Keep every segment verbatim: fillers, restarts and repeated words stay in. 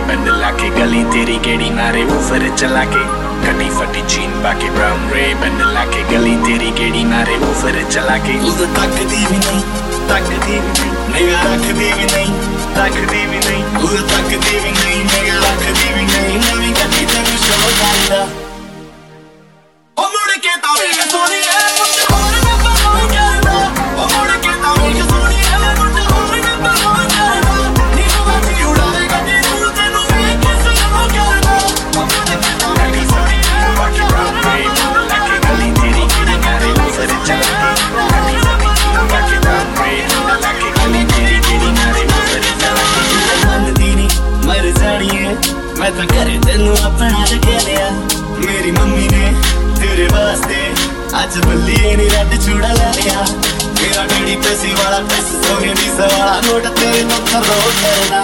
बंद लाके गली तेरी गेड़ी मारे ऊपर चला के कटी फटी जीन पाके ब्राउन रे बंद लाके गली तेरी गेड़ी मारे ऊपर चला के तू तो तकदी भी नहीं तकदी भी नहीं निगाह रखदी भी नहीं रखदी भी नहीं तू तो तकदी भी नहीं निगाह रखदी भी नहीं नवी कटी तेनू शो करदा ओ मुड़ के तां वे सोनी है मुझे और मैं बनो करदा ओ मुड़ के तां वे सोनी है मुझे और मैं बनो करदा नी बाती उड़ावे गड्डी तू तेनू वे के सनो करदा ओ मुड़ के तां वे सोनी है बाकी ब्राउन रे बंद लाके गली तेरी गेड़ी मारे ऊपर चला के कटी फटी जीन पाके ब्राउन रे बंद लाके गली तेरी गेड़ी मारे ऊपर चला के मनदी नी मर जानी है मैं तो करे तेनू अपना लगे लिया मेरी मम्मी ने तेरे वास्ते आज बल्ली नी रैड चूड़ा ले लिया मेरा डैडी पैसे वाला पैसे सोने दी सवाला नोट तेरे तो खरो करना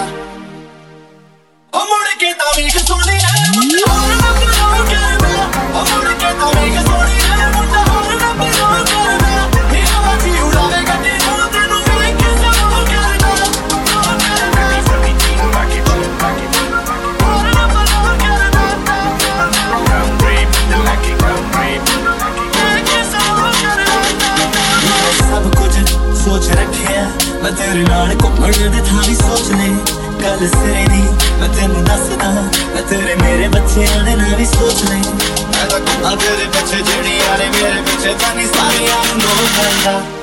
ओ मुड़ के तां वे सोनी है मुझे और मैं बनो करदा ओ मुड़ के तां वे सोनी है मुझे और मैं बनो करदा मेरा बाती उड़ावे गड्डी तू तेनू वे के सनो करदा कटी फटी जीन पाके पाके और मैं बनो करदा ब्राउन रे बंद लाके ब्राउन रे बंद लाके वे के सनो करदा सब कुछ सोच रखिया मैं तेरे नाल घुम्मण दे थां भी सोच ले गल सिरे दी मैं तेनू दसदा मैं तेरे मेरे बच्चेआं दे नाल भी सोच ले मैं तां घुम्मां तेरे पिछे जेड़ी यारे मेरे पिछे तां नी सारियां नूं नो करदा